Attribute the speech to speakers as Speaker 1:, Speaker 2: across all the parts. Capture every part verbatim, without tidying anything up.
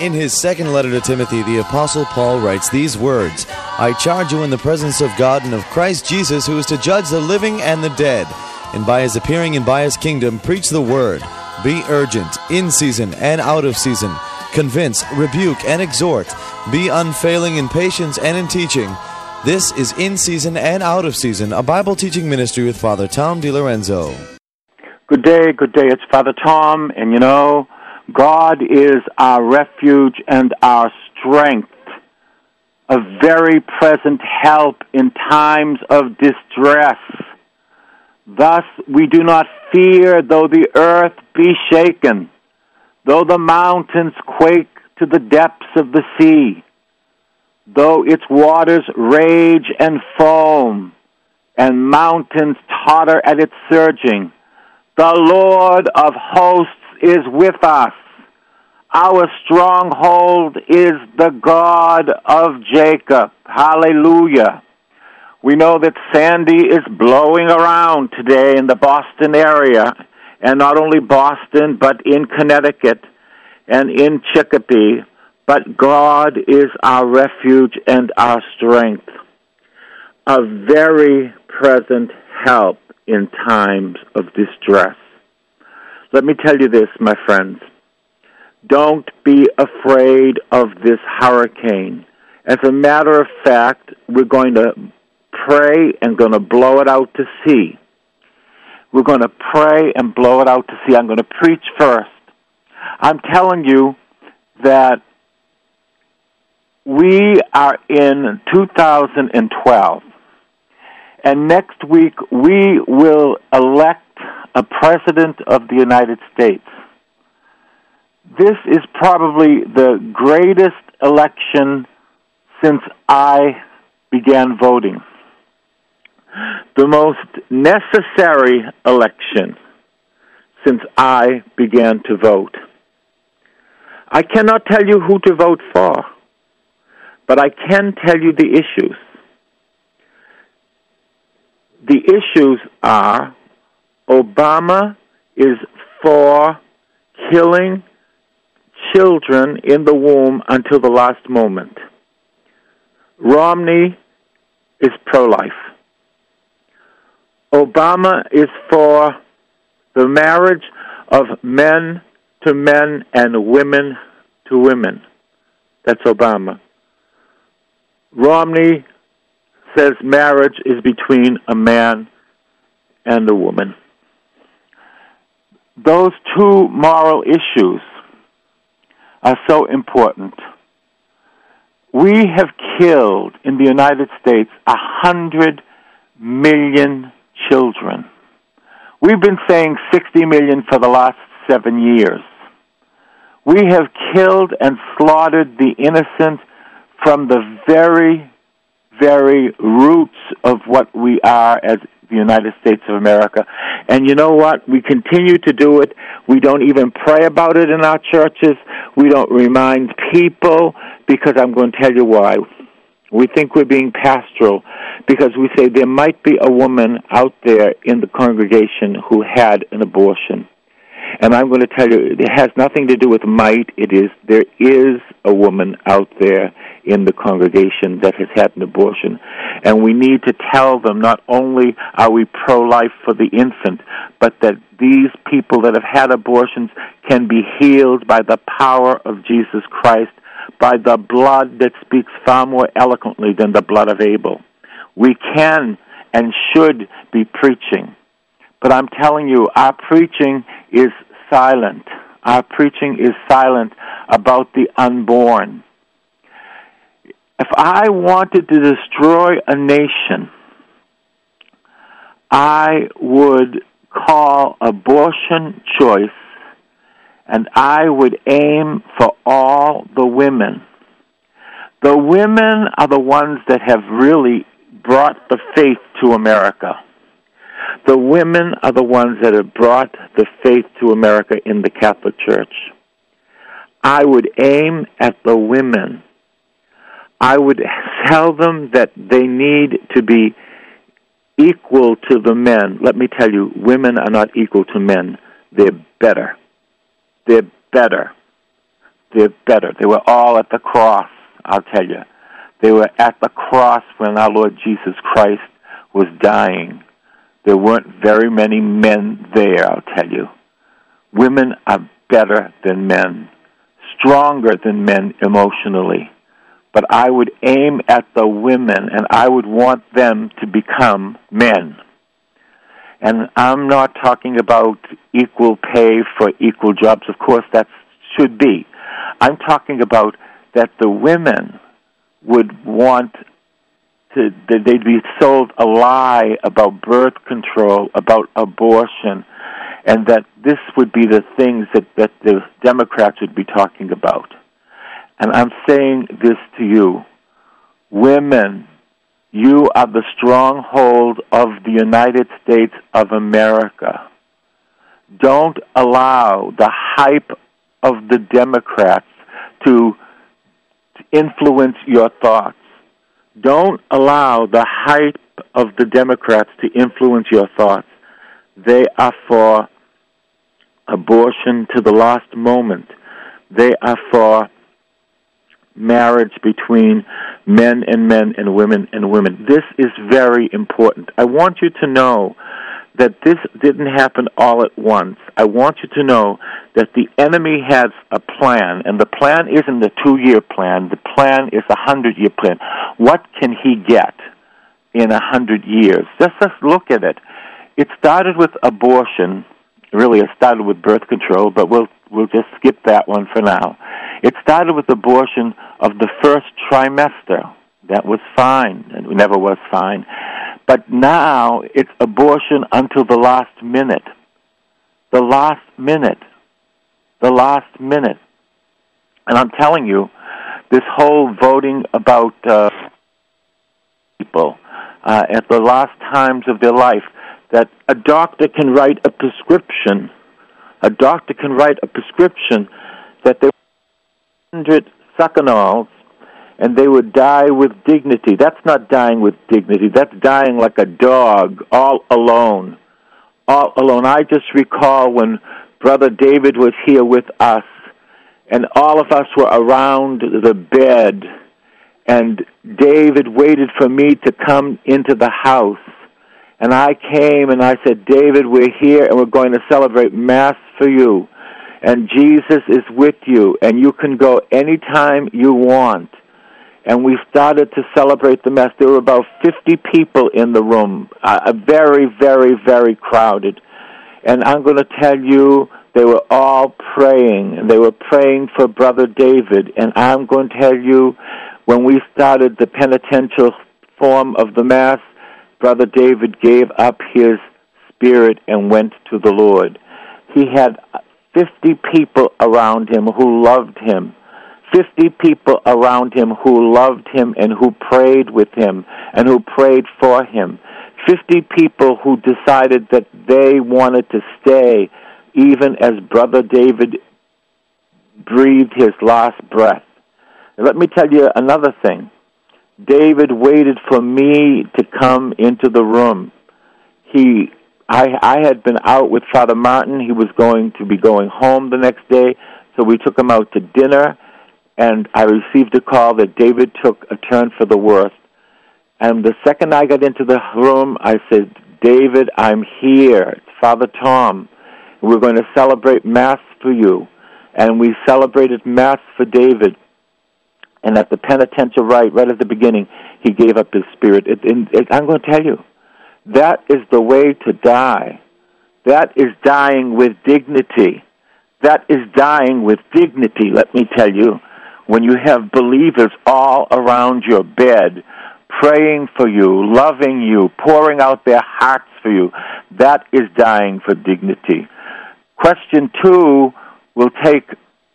Speaker 1: In his second letter to Timothy, the Apostle Paul writes these words, I charge you in the presence of God and of Christ Jesus, who is to judge the living and the dead, and by his appearing and by his kingdom, preach the word. Be urgent, in season and out of season. Convince, rebuke, and exhort. Be unfailing in patience and in teaching. This is In Season and Out of Season, a Bible teaching ministry with Father Tom DiLorenzo.
Speaker 2: Good day, good day. It's Father Tom, and you know, God is our refuge and our strength, a very present help in times of distress. Thus we do not fear though the earth be shaken, though the mountains quake to the depths of the sea, though its waters rage and foam, and mountains totter at its surging. The Lord of hosts is with us. Our stronghold is the God of Jacob. Hallelujah. We know that Sandy is blowing around today in the Boston area, and not only Boston, but in Connecticut and in Chicopee. But God is our refuge and our strength, a very present help in times of distress. Let me tell you this, my friends. Don't be afraid of this hurricane. As a matter of fact, we're going to pray and going to blow it out to sea. We're going to pray and blow it out to sea. I'm going to preach first. I'm telling you that we are in two thousand twelve, and next week we will elect a president of the United States. This is probably the greatest election since I began voting. The most necessary election since I began to vote. I cannot tell you who to vote for, but I can tell you the issues. The issues are Obama is for killing children in the womb until the last moment. Romney is pro-life. Obama is for the marriage of men to men and women to women. That's Obama. Romney says marriage is between a man and a woman. Those two moral issues are so important. We have killed in the United States a hundred million children. We've been saying sixty million for the last seven years. We have killed and slaughtered the innocent from the very, very roots of what we are as the United States of America. And you know what? We continue to do it. We don't even pray about it in our churches. We don't remind people, because I'm going to tell you why. We think we're being pastoral because we say there might be a woman out there in the congregation who had an abortion. And I'm going to tell you, it has nothing to do with might. It is, there is a woman out there in the congregation that has had an abortion. And we need to tell them not only are we pro-life for the infant, but that these people that have had abortions can be healed by the power of Jesus Christ, by the blood that speaks far more eloquently than the blood of Abel. We can and should be preaching. But I'm telling you, our preaching is silent. Our preaching is silent about the unborn. If I wanted to destroy a nation, I would call abortion choice, and I would aim for all the women. The women are the ones that have really brought the faith to America. The women are the ones that have brought the faith to America in the Catholic Church. I would aim at the women. I would tell them that they need to be equal to the men. Let me tell you, women are not equal to men. They're better. They're better. they're better. They were all at the cross, I'll tell you. They were at the cross when our Lord Jesus Christ was dying. There weren't very many men there, I'll tell you. Women are better than men, stronger than men emotionally. But I would aim at the women, and I would want them to become men. And I'm not talking about equal pay for equal jobs. Of course, that should be. I'm talking about that the women would want to, that they'd be sold a lie about birth control, about abortion, and that this would be the things that, that the Democrats would be talking about. And I'm saying this to you. Women, you are the stronghold of the United States of America. Don't allow the hype of the Democrats to influence your thoughts. Don't allow the hype of the Democrats to influence your thoughts. They are for abortion to the last moment. They are for marriage between men and men and women and women. This is very important. I want you to know that this didn't happen all at once. I want you to know that the enemy has a plan, and the plan isn't a two-year plan. The plan is a hundred-year plan. What can he get in a hundred years? Just, just look at it. It started with abortion. Really, it started with birth control, but we'll we'll just skip that one for now. It started with abortion of the first trimester. That was fine. It never was fine. But now it's abortion until the last minute. The last minute. The last minute. And I'm telling you, this whole voting about uh, people uh, at the last times of their life, that a doctor can write a prescription, a doctor can write a prescription that they one hundred Sucanols and they would die with dignity. That's not dying with dignity. That's dying like a dog, all alone. All alone. I just recall when Brother David was here with us, and all of us were around the bed, and David waited for me to come into the house. And I came and I said, David, we're here and we're going to celebrate Mass for you. And Jesus is with you, and you can go anytime you want. And we started to celebrate the Mass. There were about fifty people in the room, uh, very, very, very crowded. And I'm going to tell you, they were all praying, and they were praying for Brother David. And I'm going to tell you, when we started the penitential form of the Mass, Brother David gave up his spirit and went to the Lord. He had fifty people around him who loved him. Fifty people around him who loved him and who prayed with him and who prayed for him. Fifty people who decided that they wanted to stay even as Brother David breathed his last breath. Let me tell you another thing. David waited for me to come into the room. He, I, I had been out with Father Martin. He was going to be going home the next day, so we took him out to dinner, and I received a call that David took a turn for the worse. And the second I got into the room, I said, David, I'm here. It's Father Tom. We're going to celebrate Mass for you. And we celebrated Mass for David. And at the penitential rite, right at the beginning, he gave up his spirit. It, it, it, I'm going to tell you, that is the way to die. That is dying with dignity. That is dying with dignity, let me tell you. When you have believers all around your bed, praying for you, loving you, pouring out their hearts for you, that is dying for dignity. Question two will take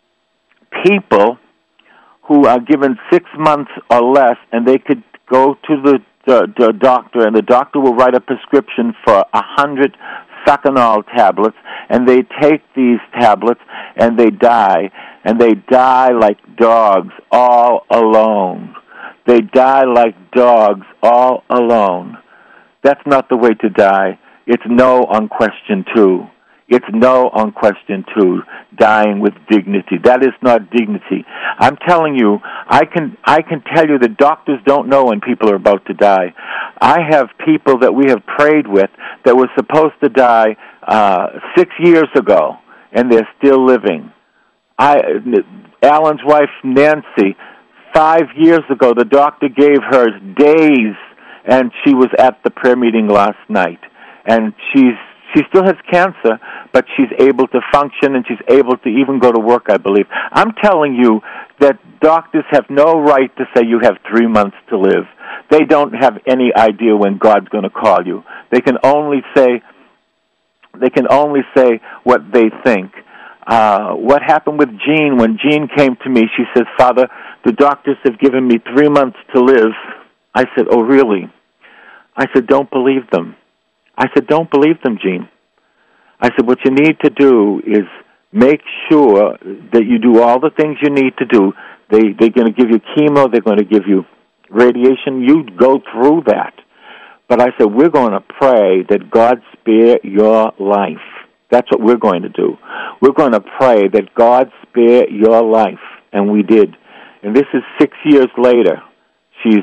Speaker 2: people who are given six months or less, and they could go to the, the, the doctor, and the doctor will write a prescription for a hundred Sacanol tablets, and they take these tablets, and they die, and they die like dogs, all alone. They die like dogs, all alone. That's not the way to die. It's no on question two. It's no on question two, dying with dignity. That is not dignity. I'm telling you, I can I can tell you that doctors don't know when people are about to die. I have people that we have prayed with that were supposed to die uh, six years ago, and they're still living. I, Alan's wife, Nancy, five years ago, the doctor gave her days, and she was at the prayer meeting last night. And she's she still has cancer, but she's able to function, and she's able to even go to work, I believe. I'm telling you that doctors have no right to say you have three months to live. They don't have any idea when God's going to call you. They can only say, they can only say what they think. Uh, what happened with Jean? When Jean came to me, she says, Father, the doctors have given me three months to live. I said, oh, really? I said, don't believe them. I said, don't believe them, Jean. I said, what you need to do is make sure that you do all the things you need to do. They, they're going to give you chemo. They're going to give you radiation. You go through that. But I said, we're going to pray that God spare your life. That's what we're going to do. We're going to pray that God spare your life. And we did. And this is six years later. She's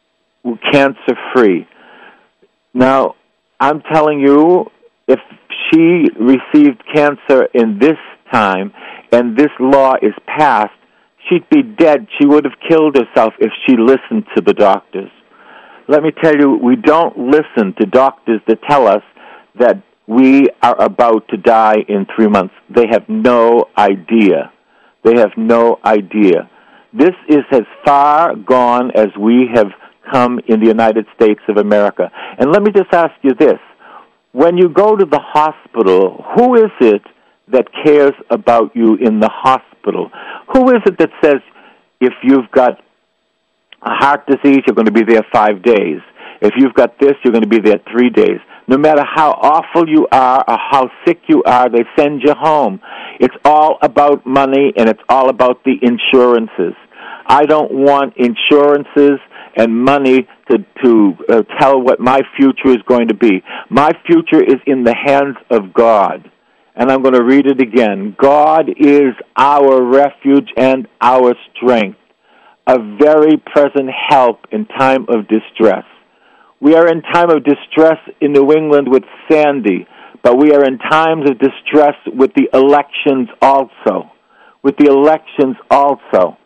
Speaker 2: cancer-free. Now, I'm telling you, if she received cancer in this time and this law is passed, she'd be dead. She would have killed herself if she listened to the doctors. Let me tell you, we don't listen to doctors that tell us that we are about to die in three months. They have no idea. They have no idea. This is as far gone as we have come in the United States of America. And let me just ask you this. When you go to the hospital, who is it that cares about you in the hospital? Who is it that says, if you've got a heart disease, you're going to be there five days. If you've got this, you're going to be there three days. No matter how awful you are or how sick you are, they send you home. It's all about money, and it's all about the insurances. I don't want insurances and money to, to uh, tell what my future is going to be. My future is in the hands of God. And I'm going to read it again. God is our refuge and our strength, a very present help in time of distress. We are in time of distress in New England with Sandy, but we are in times of distress with the elections also. With the elections also.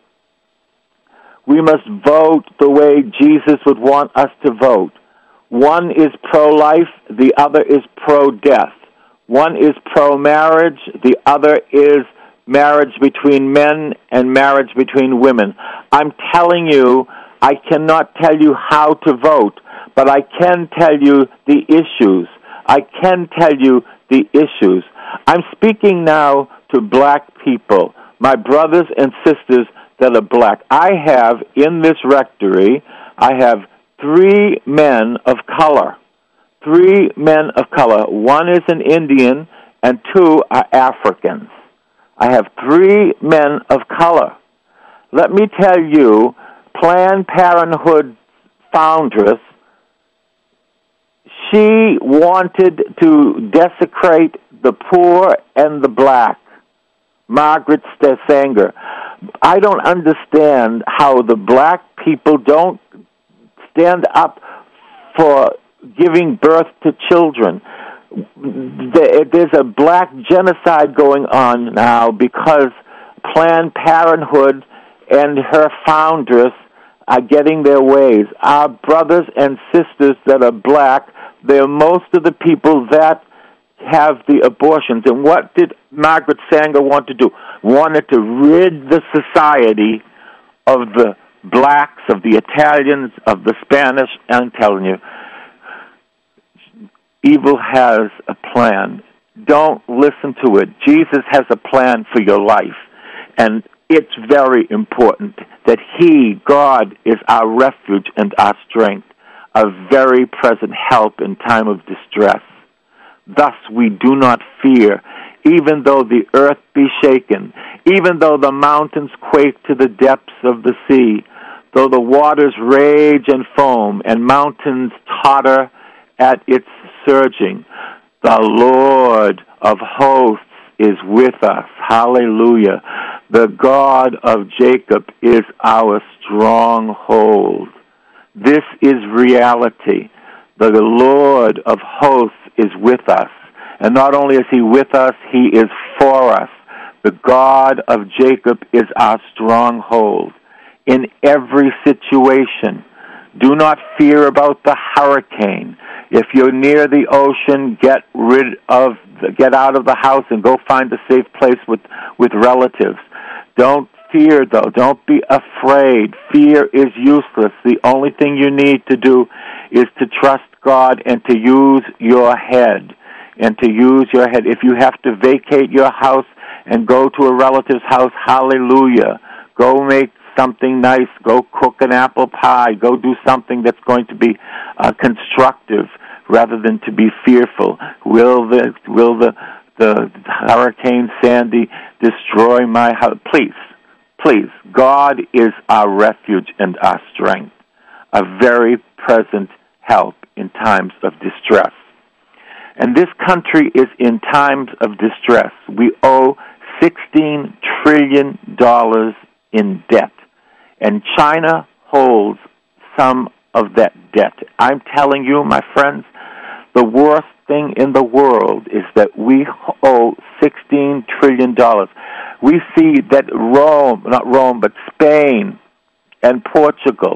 Speaker 2: We must vote the way Jesus would want us to vote. One is pro-life, the other is pro-death. One is pro-marriage, the other is marriage between men and marriage between women. I'm telling you, I cannot tell you how to vote, but I can tell you the issues. I can tell you the issues. I'm speaking now to black people, my brothers and sisters that are black. I have, in this rectory, I have three men of color. Three men of color. One is an Indian, and two are Africans. I have three men of color. Let me tell you, Planned Parenthood foundress, she wanted to desecrate the poor and the black. Margaret Sanger. I don't understand how the black people don't stand up for giving birth to children. There's a black genocide going on now because Planned Parenthood and her foundress are getting their ways. Our brothers and sisters that are black, they're most of the people that have the abortions. And what did Margaret Sanger want to do? Wanted to rid the society of the blacks, of the Italians, of the Spanish. I'm telling you, evil has a plan. Don't listen to it. Jesus has a plan for your life. And it's very important that He, God, is our refuge and our strength, a very present help in time of distress. Thus we do not fear, even though the earth be shaken, even though the mountains quake to the depths of the sea, though the waters rage and foam, and mountains totter at its surging. The Lord of hosts is with us. Hallelujah. The God of Jacob is our stronghold. This is reality. The Lord of hosts is with us. And not only is he with us, he is for us. The God of Jacob is our stronghold. In every situation, do not fear about the hurricane. If you're near the ocean, get rid of, get out of the house and go find a safe place with, with relatives. Don't fear, though. Don't be afraid. Fear is useless. The only thing you need to do is to trust God and to use your head. And to use your head. If you have to vacate your house and go to a relative's house, hallelujah. Go make something nice. Go cook an apple pie. Go do something that's going to be uh, constructive rather than to be fearful. Will the will the the Hurricane Sandy destroy my house? Please, please. God is our refuge and our strength, a very present help in times of distress. And this country is in times of distress. We owe sixteen trillion dollars in debt. And China holds some of that debt. I'm telling you, my friends, the worst thing in the world is that we owe sixteen trillion dollars. We see that Rome, not Rome, but Spain and Portugal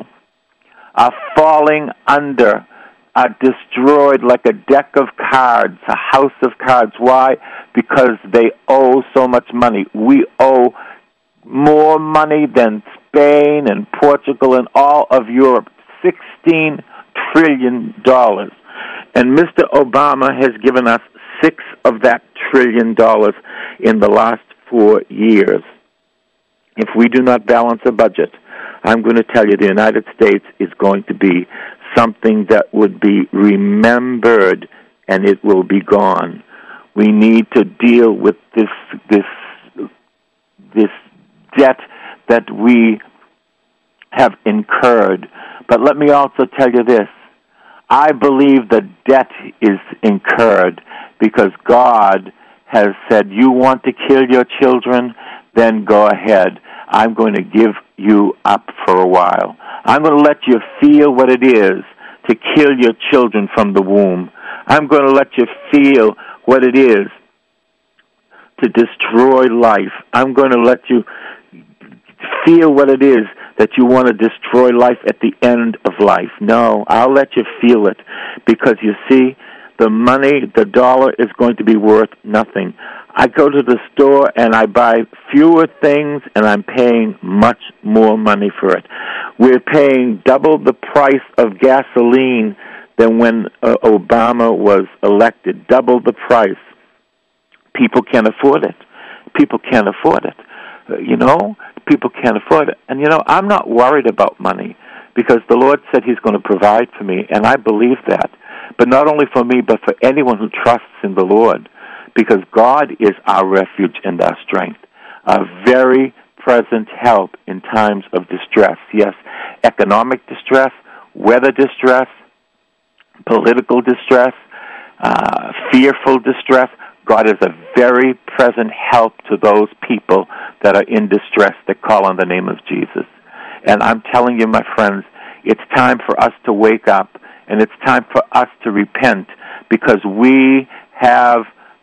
Speaker 2: are falling under, are destroyed like a deck of cards, a house of cards. Why? Because they owe so much money. We owe more money than Spain and Portugal and all of Europe, sixteen trillion dollars. And Mister Obama has given us six of that trillion dollars in the last four years. If we do not balance a budget, I'm going to tell you the United States is going to be something that would be remembered and it will be gone. We need to deal with this this this debt that we have incurred. But let me also tell you this. I believe the debt is incurred because God has said, you want to kill your children? Then go ahead. I'm going to give you up for a while. I'm going to let you feel what it is to kill your children from the womb. I'm going to let you feel what it is to destroy life. I'm going to let you feel what it is that you want to destroy life at the end of life. No, I'll let you feel it because, you see, the money, the dollar is going to be worth nothing. I go to the store and I buy fewer things and I'm paying much more money for it. We're paying double the price of gasoline than when uh, Obama was elected. Double the price. People can't afford it. People can't afford it. Uh, you know, people can't afford it. And, you know, I'm not worried about money because the Lord said he's going to provide for me, and I believe that. But not only for me, but for anyone who trusts in the Lord, because God is our refuge and our strength, a very present help in times of distress. Yes, economic distress, weather distress, political distress, uh, fearful distress. God is a very present help to those people that are in distress that call on the name of Jesus. And I'm telling you, my friends, it's time for us to wake up, and it's time for us to repent, because we have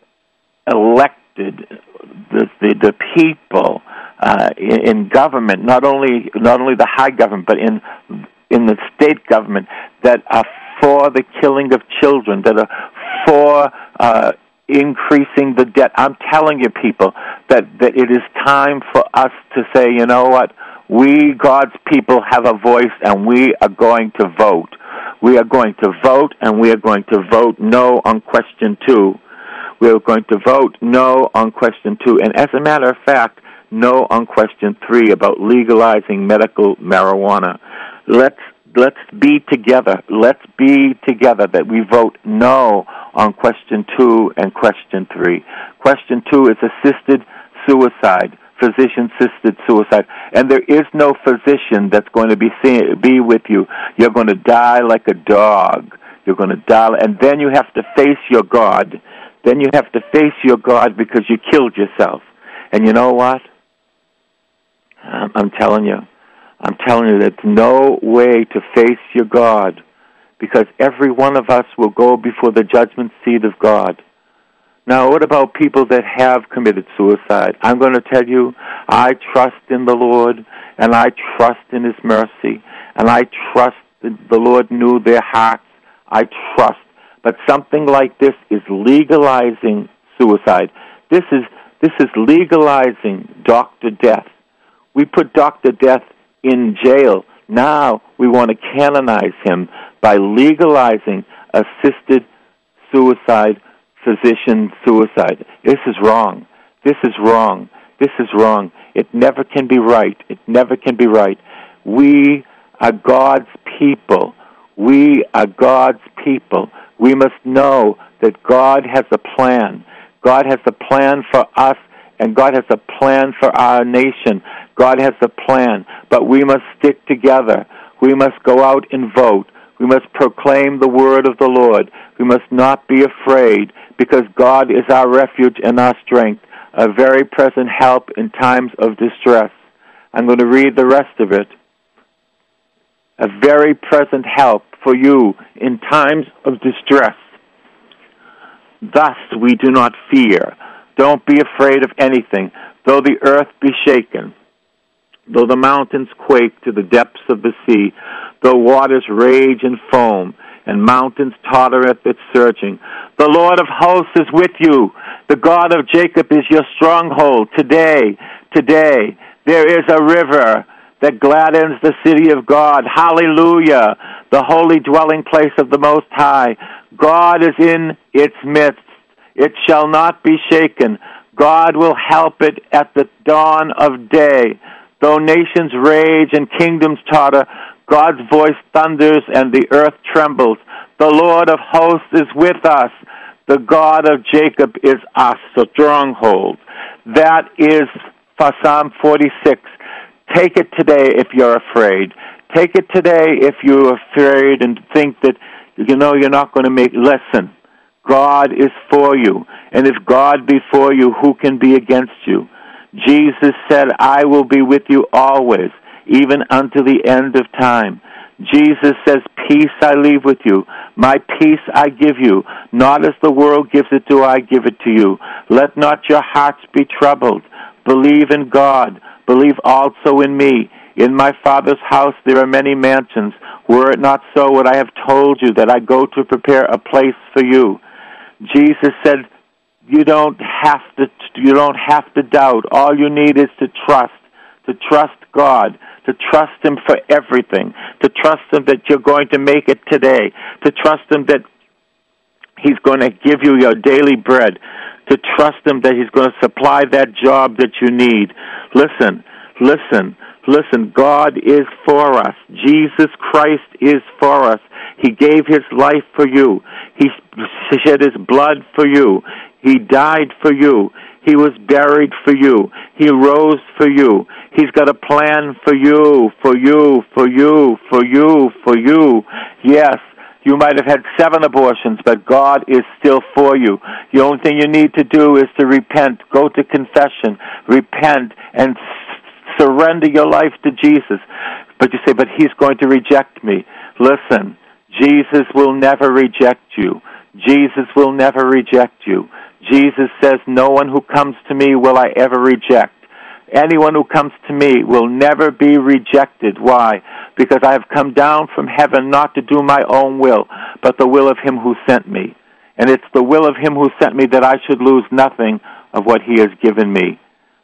Speaker 2: elected the the, the people uh, in, in government, not only not only the high government, but in in the state government, that are for the killing of children, that are for uh, increasing the debt. I'm telling you, people, that, that it is time for us to say, you know what, we, God's people, have a voice, and we are going to vote. We are going to vote, and we are going to vote no on question two. We are going to vote no on question two. And as a matter of fact, no on question three about legalizing medical marijuana. Let's let's be together. Let's be together that we vote no on question two and question three. Question two is assisted suicide, physician-assisted suicide. And there is no physician that's going to be see, be with you. You're going to die like a dog. You're going to die, and then you have to face your God, then you have to face your God because you killed yourself. And you know what? I'm, I'm telling you, I'm telling you, there's no way to face your God, because every one of us will go before the judgment seat of God. Now, what about people that have committed suicide? I'm going to tell you, I trust in the Lord, and I trust in His mercy, and I trust that the Lord knew their hearts. I trust. But something like this is legalizing suicide. This is this is legalizing Doctor Death. We put Doctor Death in jail. Now we want to canonize him by legalizing assisted suicide, physician suicide. This is wrong. This is wrong. This is wrong. It never can be right. It never can be right. We are God's people. We are God's people. We must know that God has a plan. God has a plan for us, and God has a plan for our nation. God has a plan, but we must stick together. We must go out and vote. We must proclaim the word of the Lord. We must not be afraid, because God is our refuge and our strength, a very present help in times of distress. I'm going to read the rest of it. A very present help for you in times of distress. Thus we do not fear. Don't be afraid of anything, though the earth be shaken, though the mountains quake to the depths of the sea, though waters rage and foam, and mountains totter at its surging. The Lord of hosts is with you. The God of Jacob is your stronghold. Today, today, there is a river that gladdens the city of God. Hallelujah! The holy dwelling place of the Most High. God is in its midst. It shall not be shaken. God will help it at the dawn of day. Though nations rage and kingdoms totter, God's voice thunders and the earth trembles. The Lord of hosts is with us. The God of Jacob is our stronghold. That is for Psalm forty-six. Take it today if you're afraid. Take it today if you're afraid and think that, you know, you're not going to make... Listen, God is for you. And if God be for you, who can be against you? Jesus said, I will be with you always, even unto the end of time. Jesus says, peace I leave with you. My peace I give you. Not as the world gives it, do I give it to you. Let not your hearts be troubled. Believe in God. Believe also in me. In my Father's house there are many mansions. Were it not so, would I have told you that I go to prepare a place for you? Jesus said, you don't have to, you don't have to doubt. All you need is to trust, to trust God, to trust Him for everything, to trust Him that you're going to make it today, to trust Him that He's going to give you your daily bread, to trust Him that He's going to supply that job that you need. Listen, listen, listen, God is for us. Jesus Christ is for us. He gave His life for you. He shed His blood for you. He died for you. He was buried for you. He rose for you. He's got a plan for you, for you, for you, for you, for you. Yes, you might have had seven abortions, but God is still for you. The only thing you need to do is to repent. Go to confession. Repent and surrender your life to Jesus. But you say, but He's going to reject me. Listen, Jesus will never reject you. Jesus will never reject you. Jesus says, no one who comes to me will I ever reject. Anyone who comes to me will never be rejected. Why? Because I have come down from heaven not to do my own will, but the will of Him who sent me. And it's the will of Him who sent me that I should lose nothing of what He has given me.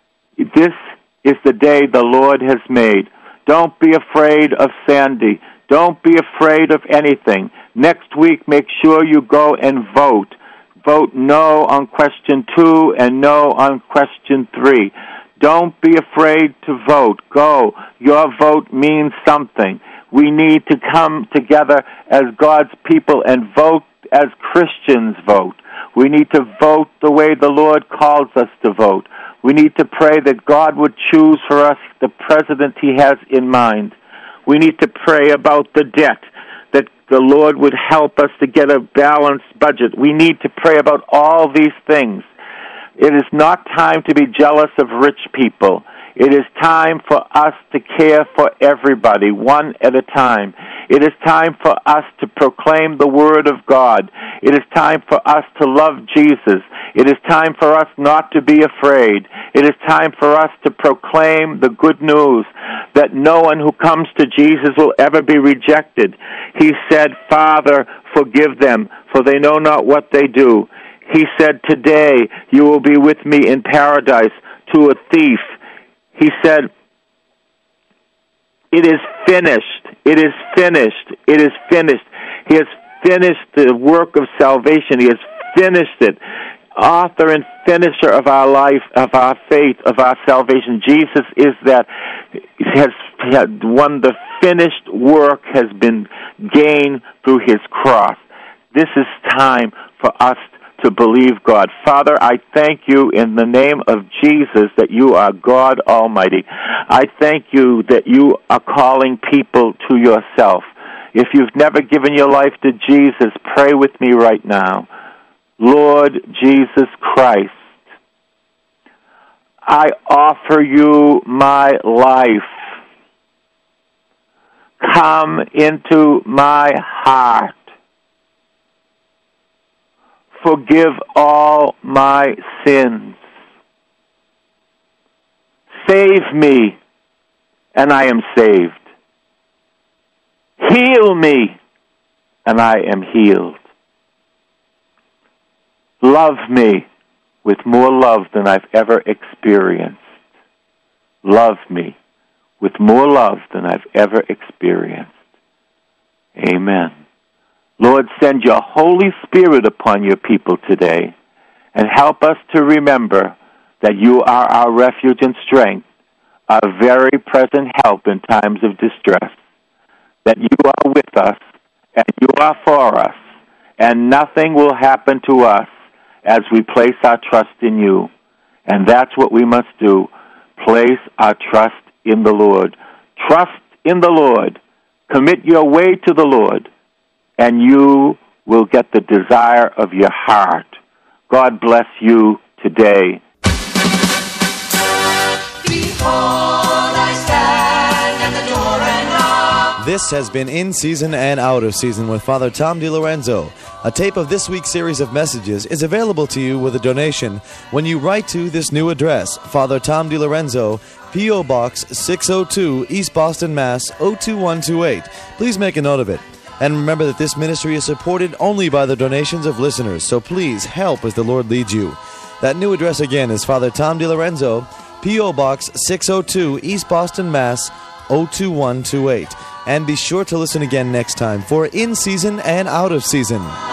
Speaker 2: This is the day the Lord has made. Don't be afraid of Sandy. Don't be afraid of anything. Next week, make sure you go and vote. Vote no on question two and no on question three. Don't be afraid to vote. Go. Your vote means something. We need to come together as God's people and vote as Christians vote. We need to vote the way the Lord calls us to vote. We need to pray that God would choose for us the president He has in mind. We need to pray about the debt. that the Lord would help us to get a balanced budget. We need to pray about all these things. It is not time to be jealous of rich people. It is time for us to care for everybody, one at a time. It is time for us to proclaim the Word of God. It is time for us to love Jesus. It is time for us not to be afraid. It is time for us to proclaim the good news that no one who comes to Jesus will ever be rejected. He said, Father, forgive them, for they know not what they do. He said, today you will be with me in paradise. To a thief, he said, it is finished. It is finished. It is finished. He has finished the work of salvation. He has finished it. Author and finisher of our life, of our faith, of our salvation. Jesus is that. He has, he has won. The finished work has been gained through his cross. This is time for us to believe God. Father, I thank you in the name of Jesus that you are God Almighty. I thank you that you are calling people to yourself. If you've never given your life to Jesus, pray with me right now. Lord Jesus Christ, I offer you my life. Come into my heart. Forgive all my sins. Save me, and I am saved. Heal me, and I am healed. Love me with more love than I've ever experienced. Love me with more love than I've ever experienced. Amen. Lord, send your Holy Spirit upon your people today and help us to remember that you are our refuge and strength, our very present help in times of distress, that you are with us and you are for us, and nothing will happen to us as we place our trust in you. And that's what we must do, place our trust in the Lord. Trust in the Lord. Commit your way to the Lord, and you will get the desire of your heart. God bless you today.
Speaker 3: Behold, I stand at the door and knock.
Speaker 1: This has been In Season and Out of Season with Father Tom DiLorenzo. A tape of this week's series of messages is available to you with a donation when you write to this new address, Father Tom DiLorenzo, P O. Box six oh two, East Boston, Mass. oh two one two eight. Please make a note of it. And remember that this ministry is supported only by the donations of listeners, so please help as the Lord leads you. That new address again is Father Tom DiLorenzo, P O. Box six oh two, East Boston, Mass. oh two one two eight. And be sure to listen again next time for In Season and Out of Season.